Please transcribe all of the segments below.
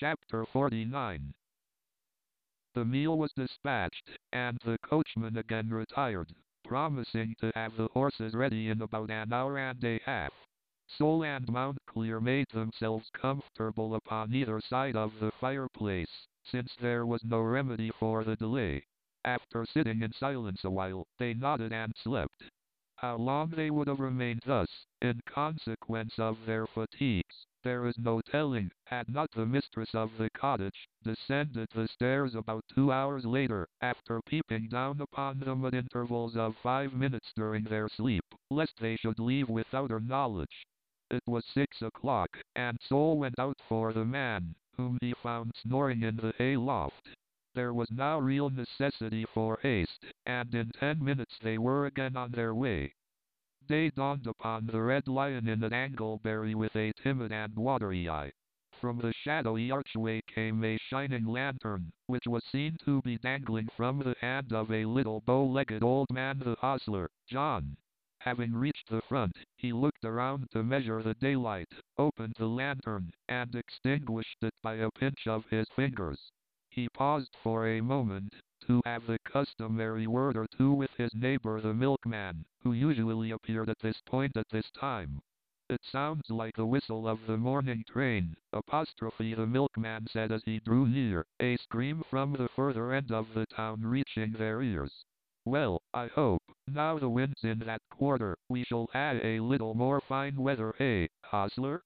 Chapter 49. The meal was dispatched, and the coachman again retired, promising to have the horses ready in about an hour and a half. Sol and Mountclear made themselves comfortable upon either side of the fireplace, since there was no remedy for the delay. After sitting in silence a while, they nodded and slept. How long they would have remained thus, in consequence of their fatigues, there is no telling, had not the mistress of the cottage descended the stairs about 2 hours later, after peeping down upon them at intervals of 5 minutes during their sleep, lest they should leave without her knowledge. It was 6 o'clock, and Sol went out for the man, whom he found snoring in the hay loft. There was now real necessity for haste, and in 10 minutes they were again on their way. Day dawned upon the Red Lion Inn at Anglebury with a timid and watery eye. From the shadowy archway came a shining lantern, which was seen to be dangling from the hand of a little bow-legged old man, the hostler, John. Having reached the front, he looked around to measure the daylight, opened the lantern, and extinguished it by a pinch of his fingers. He paused for a moment, to have the customary word or two with his neighbor the milkman, who usually appeared at this point at this time. "It sounds like the whistle of the morning train," the milkman said as he drew near, a scream from the further end of the town reaching their ears. "Well, I hope, now the wind's in that quarter, we shall have a little more fine weather, eh, hostler?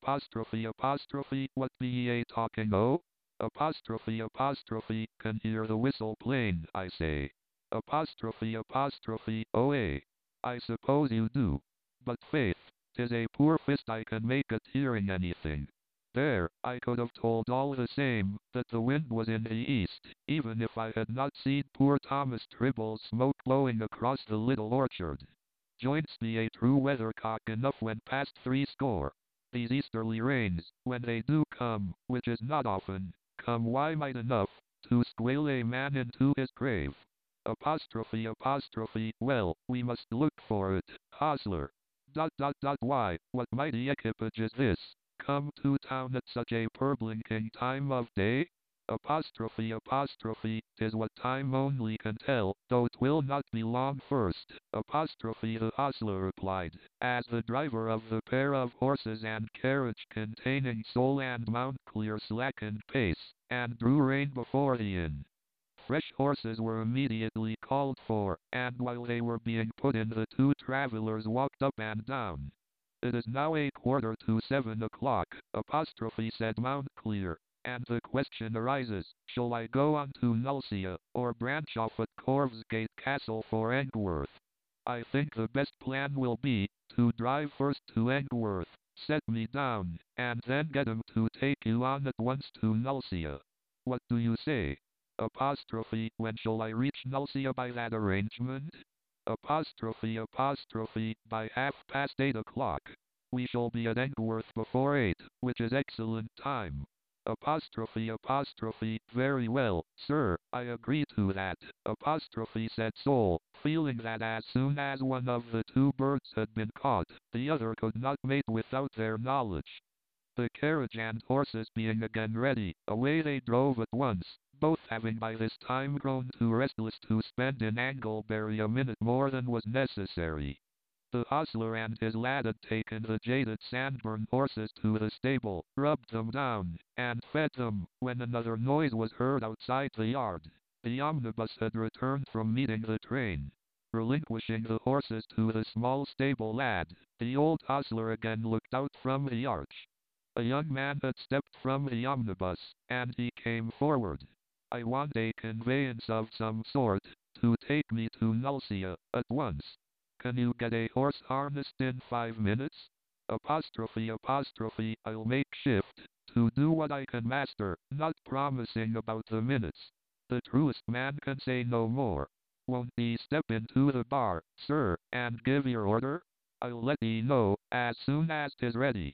What be ye a talking o? Can hear the whistle plain, I say. Oh eh. I suppose you do. But faith, 'tis a poor fist I can make at hearing anything. There, I could have told all the same, that the wind was in the east, even if I had not seen poor Thomas Tribble's smoke blowing across the little orchard. Joints be a true weathercock enough when past 60. These easterly rains, when they do come, which is not often, come might enough, to squeal a man into his grave. Well, we must look for it, hostler. Why, what mighty equipage is this, come to town at such a purblinking time of day? 'Tis what time only can tell, though 'twill not be long first, the hostler replied, as the driver of the pair of horses and carriage containing Sol and Mountclear slackened pace, and drew rein before the inn. Fresh horses were immediately called for, and while they were being put in, the two travelers walked up and down. "It is now a quarter to 7 o'clock, said Mountclear, and the question arises, shall I go on to Nulcia, or branch off at Corvsgate Castle for Engworth? I think the best plan will be, to drive first to Engworth, set me down, and then get him to take you on at once to Nulcia. What do you say? When shall I reach Nulcia by that arrangement? By 8:30. We shall be at Engworth before 8, which is excellent time. Very well, sir, I agree to that, said Sol, feeling that as soon as one of the two birds had been caught, the other could not mate without their knowledge. The carriage and horses being again ready, away they drove at once, both having by this time grown too restless to spend in Anglebury a minute more than was necessary. The hostler and his lad had taken the jaded Sandburn horses to the stable, rubbed them down, and fed them, when another noise was heard outside the yard. The omnibus had returned from meeting the train. Relinquishing the horses to the small stable lad, the old hostler again looked out from the arch. A young man had stepped from the omnibus, and he came forward. "I want a conveyance of some sort, to take me to Nulcia, at once. Can you get a horse harnessed in 5 minutes? I'll make shift, to do what I can master, not promising about the minutes. The truest man can say no more. Won't ye step into the bar, sir, and give your order? I'll let ye know, as soon as 'tis ready."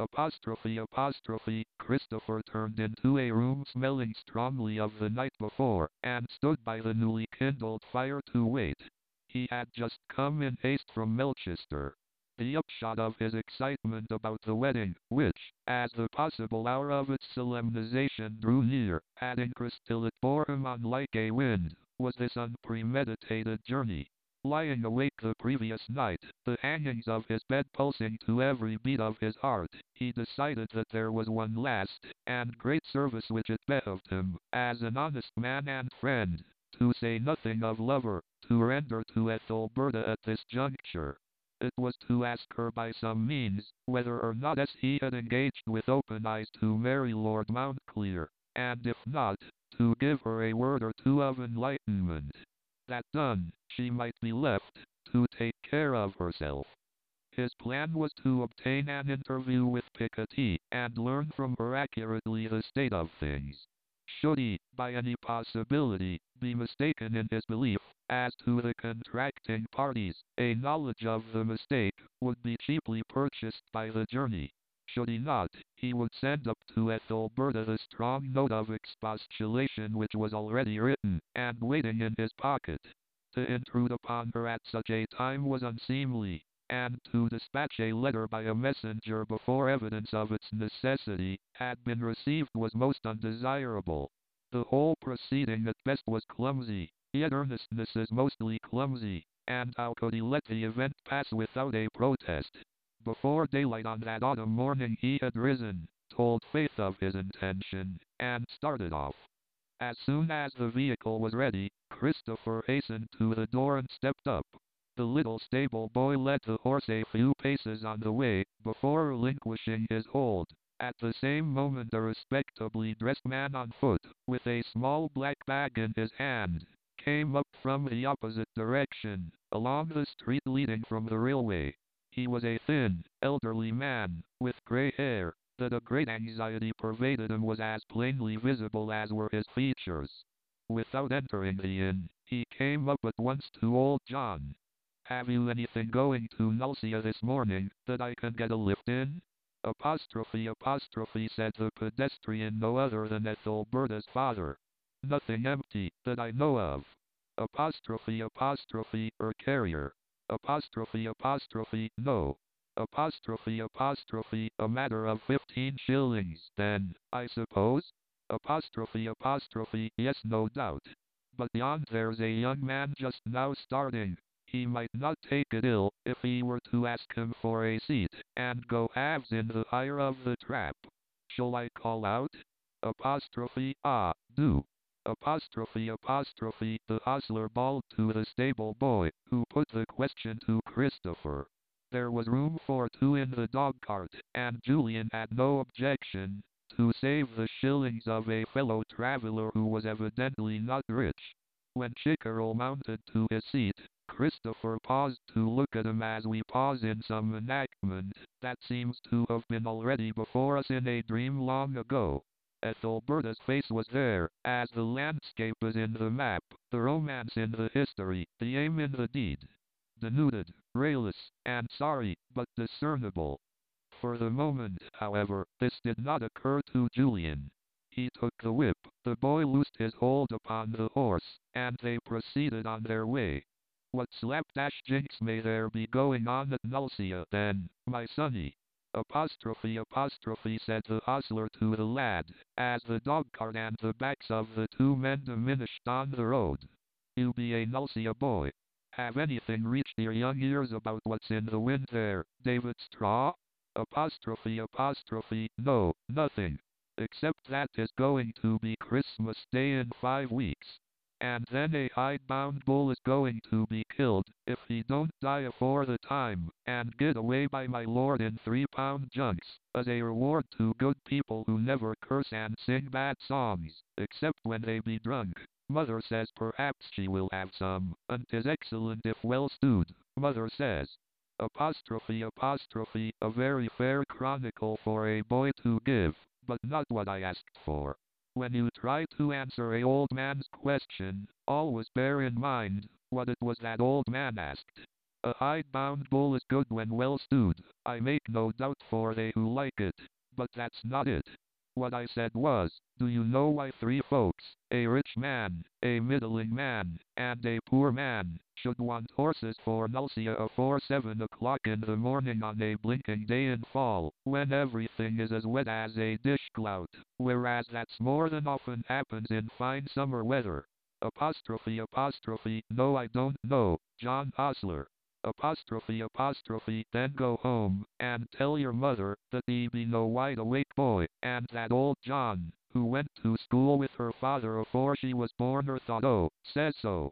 Christopher turned into a room smelling strongly of the night before, and stood by the newly kindled fire to wait. He had just come in haste from Melchester. The upshot of his excitement about the wedding, which, as the possible hour of its solemnization drew near, had increased till it bore him on like a wind, was this unpremeditated journey. Lying awake the previous night, the hangings of his bed pulsing to every beat of his heart, he decided that there was one last, and great service which it behoved him, as an honest man and friend, to say nothing of lover, to render to Ethelberta at this juncture. It was to ask her by some means, whether or not as he had engaged with open eyes to marry Lord Mountclear, and if not, to give her a word or two of enlightenment. That done, she might be left to take care of herself. His plan was to obtain an interview with Piketty, and learn from her accurately the state of things. Should he, by any possibility, be mistaken in his belief as to the contracting parties, a knowledge of the mistake would be cheaply purchased by the journey. Should he not, he would send up to Ethelberta the strong note of expostulation which was already written, and waiting in his pocket. To intrude upon her at such a time was unseemly, and to dispatch a letter by a messenger before evidence of its necessity had been received was most undesirable. The whole proceeding at best was clumsy, yet earnestness is mostly clumsy, and how could he let the event pass without a protest? Before daylight on that autumn morning he had risen, told Faith of his intention, and started off. As soon as the vehicle was ready, Christopher hastened to the door and stepped up. The little stable boy led the horse a few paces on the way, before relinquishing his hold. At the same moment a respectably dressed man on foot, with a small black bag in his hand, came up from the opposite direction, along the street leading from the railway. He was a thin, elderly man, with grey hair. That a great anxiety pervaded him was as plainly visible as were his features. Without entering the inn, he came up at once to old John. "Have you anything going to Nulcia this morning, that I can get a lift in?" Apostrophe said the pedestrian, no other than Ethelberta's father. "Nothing empty, that I know of." Apostrophe, carrier. Apostrophe, no. Apostrophe, a matter of 15 shillings, then, I suppose? Apostrophe, yes, no doubt. But yond there's a young man just now starting. He might not take it ill, if he were to ask him for a seat, and go halves in the hire of the trap. Shall I call out? Apostrophe, ah, do. Apostrophe, the hostler bawled to the stable boy, who put the question to Christopher. There was room for two in the dog-cart, and Julian had no objection to save the shillings of a fellow traveller who was evidently not rich. When Chickerell mounted to his seat, Christopher paused to look at him as we pause in some enactment that seems to have been already before us in a dream long ago. Ethelberta's face was there, as the landscape is in the map, the romance in the history, the aim in the deed. Denuded, rayless, and sorry, but discernible. For the moment, however, this did not occur to Julian. He took the whip, the boy loosed his hold upon the horse, and they proceeded on their way. "What slapdash jinks may there be going on at Nulcia, then, my sonny?" Apostrophe, said the hostler to the lad, as the dog-cart and the backs of the two men diminished on the road. "You be a Nulcia boy. Have anything reached your young ears about what's in the wind there, David Straw?" Apostrophe, no, nothing. Except that 'tis going to be Christmas Day in 5 weeks. And then a hide-bound bull is going to be killed, if he don't die afore the time, and get away by my lord in 3-pound junks, as a reward to good people who never curse and sing bad songs, except when they be drunk. Mother says perhaps she will have some, and 'tis excellent if well stewed, mother says. Apostrophe, a very fair chronicle for a boy to give, but not what I asked for. When you try to answer a old man's question, always bear in mind what it was that old man asked. A hide-bound bull is good when well stewed, I make no doubt for they who like it, but that's not it. What I said was, do you know why three folks, a rich man, a middling man, and a poor man, should want horses for Nulcia afore 7 o'clock in the morning on a blinking day in fall, when everything is as wet as a dishclout, whereas that's more than often happens in fine summer weather. Apostrophe apostrophe, no I don't know, John Osler. Apostrophe apostrophe, then go home, and tell your mother, that he be no wide awake boy, and that old John, who went to school with her father afore she was born or thought says so.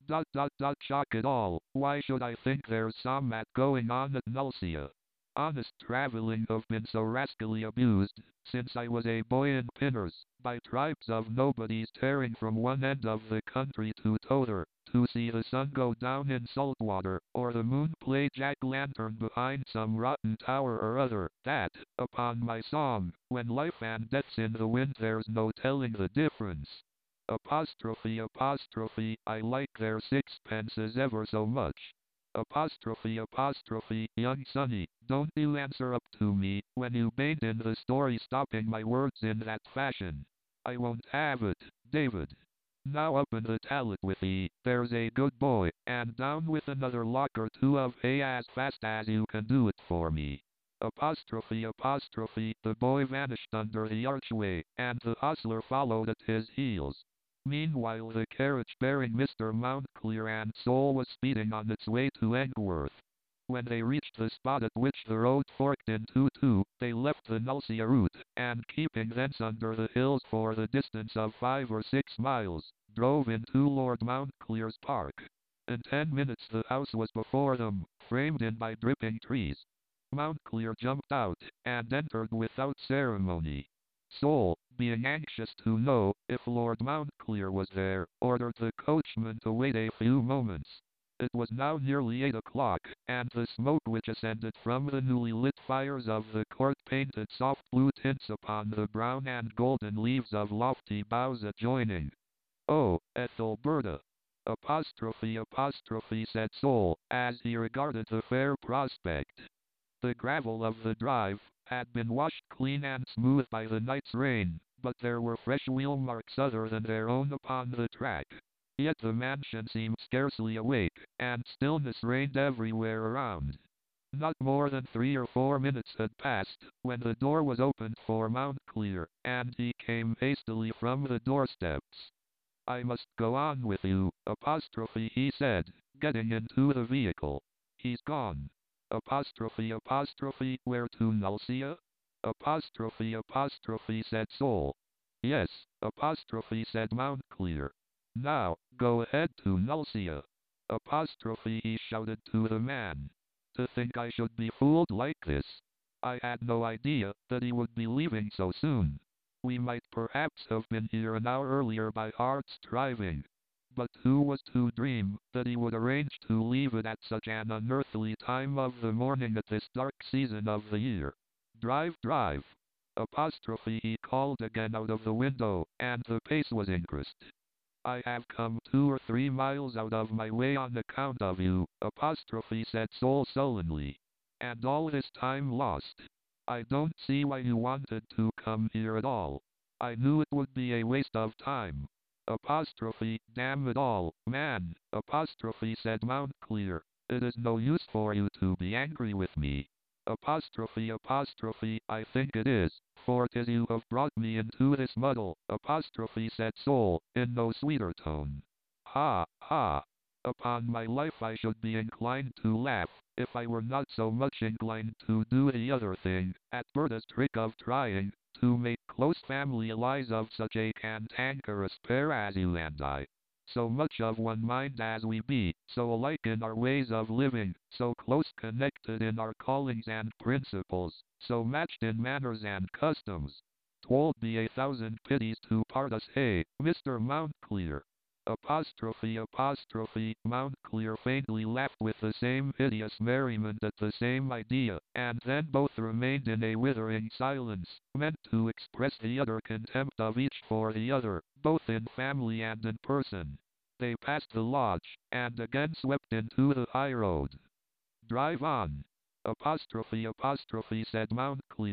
Shock it all, why should I think there's some mat going on at Nulcia? Honest travelling have been so rascally abused, since I was a boy in Pinners, by tribes of nobodies tearing from one end of the country to t'other, to see the sun go down in salt water, or the moon play jack-lantern behind some rotten tower or other, that, upon my song, when life and death's in the wind there's no telling the difference. Apostrophe apostrophe, I like their sixpences ever so much. Apostrophe apostrophe, young sonny, don't you answer up to me, when you bain't in the story stopping my words in that fashion. I won't have it, David. Now up in the tallet with thee, there's a good boy, and down with another lock or two of hay as fast as you can do it for me. Apostrophe apostrophe, the boy vanished under the archway, and the hostler followed at his heels. Meanwhile the carriage bearing Mr. Mountclear and Sol was speeding on its way to Engworth. When they reached the spot at which the road forked into two, they left the Nulcia route, and keeping thence under the hills for the distance of 5 or 6 miles, drove into Lord Mountclear's park. In 10 minutes the house was before them, framed in by dripping trees. Mountclear jumped out, and entered without ceremony. Sol, being anxious to know if Lord Mountclear was there, ordered the coachman to wait a few moments. It was now nearly 8 o'clock, and the smoke which ascended from the newly lit fires of the court painted soft blue tints upon the brown and golden leaves of lofty boughs adjoining. Oh, Ethelberta! Apostrophe apostrophe, said Sol, as he regarded the fair prospect. The gravel of the drive had been washed clean and smooth by the night's rain, but there were fresh wheel marks other than their own upon the track. Yet the mansion seemed scarcely awake, and stillness reigned everywhere around. Not more than 3 or 4 minutes had passed, when the door was opened for Mountclear, and he came hastily from the doorsteps. I must go on with you, apostrophe, he said, getting into the vehicle. He's gone. Apostrophe apostrophe, where to, Nulcia? Apostrophe apostrophe, said Sol. Yes, apostrophe, said Mountclear. Now, go ahead to Nulcia. Apostrophe, he shouted to the man. To think I should be fooled like this. I had no idea that he would be leaving so soon. We might perhaps have been here an hour earlier by hard striving. But who was to dream that he would arrange to leave it at such an unearthly time of the morning at this dark season of the year? Drive, drive. Apostrophe, he called again out of the window, and the pace was increased. I have come 2 or 3 miles out of my way on account of you, apostrophe, said Sol sullenly. And all this time lost. I don't see why you wanted to come here at all. I knew it would be a waste of time. Apostrophe, damn it all, man, apostrophe, said Mountclear. It is no use for you to be angry with me. Apostrophe apostrophe, I think it is, for 'tis you have brought me into this muddle, apostrophe, said Sol, in no sweeter tone. Ha, ha! Upon my life I should be inclined to laugh, if I were not so much inclined to do the other thing, at Berta's trick of trying to make close family allies of such a cantankerous pair as you and I. So much of one mind as we be, so alike in our ways of living, so close connected in our callings and principles, so matched in manners and customs. 'Twould be a thousand pities to part us, hey, Mr. Mountclear. Apostrophe apostrophe, Mountclear faintly laughed with the same hideous merriment at the same idea, and then both remained in a withering silence, meant to express the utter contempt of each for the other, both in family and in person. They passed the lodge, and again swept into the high road. Drive on. Apostrophe apostrophe, said Mountclear,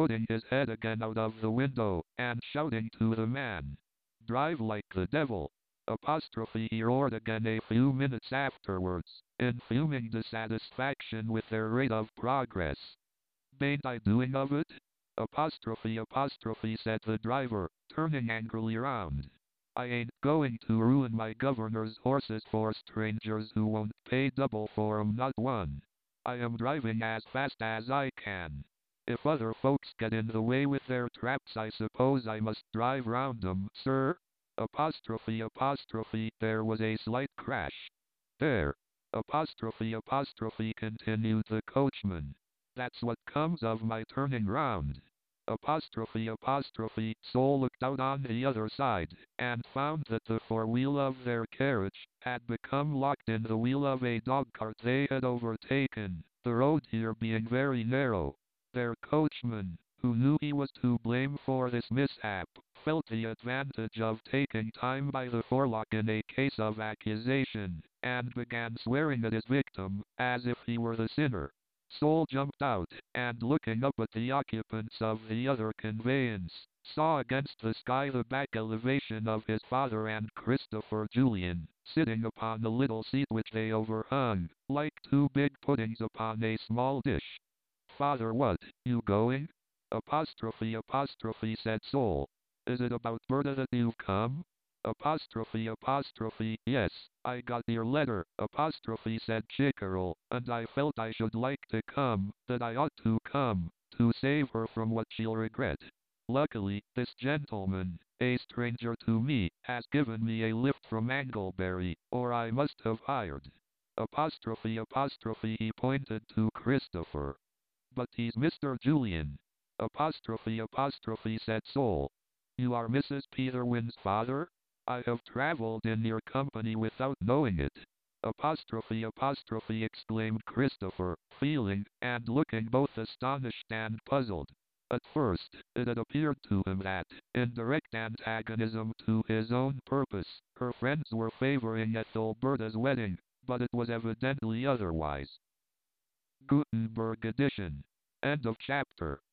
putting his head again out of the window, and shouting to the man. "Drive like the devil!" He roared again a few minutes afterwards, in fuming dissatisfaction with their rate of progress. "Bain't I doing of it?" Said the driver, turning angrily round. "I ain't going to ruin my governor's horses for strangers who won't pay double for 'em, not one. I am driving as fast as I can. If other folks get in the way with their traps, I suppose I must drive round 'em, sir." There was a slight crash. "There, continued the coachman. "That's what comes of my turning round." Sol looked out on the other side, and found that the forewheel of their carriage had become locked in the wheel of a dog-cart they had overtaken, the road here being very narrow. Their coachman, who knew he was to blame for this mishap, felt the advantage of taking time by the forelock in a case of accusation, and began swearing at his victim, as if he were the sinner. Sol jumped out, and looking up at the occupants of the other conveyance, saw against the sky the back elevation of his father and Christopher Julian, sitting upon the little seat which they overhung, like two big puddings upon a small dish. "Father, what, you going?" Said Sol. "Is it about Berta that you've come?" "Yes, I got your letter," said Chickerell, "and I felt I should like to come, that I ought to come, to save her from what she'll regret. Luckily, this gentleman, a stranger to me, has given me a lift from Anglebury, or I must have hired." He pointed to Christopher. "But he's Mr. Julian." Said Sol. "You are Mrs. Peterwin's father? I have traveled in your company without knowing it." Exclaimed Christopher, feeling and looking both astonished and puzzled. At first, it had appeared to him that, in direct antagonism to his own purpose, her friends were favoring Ethelberta's wedding, but it was evidently otherwise. Gutenberg edition. End of chapter.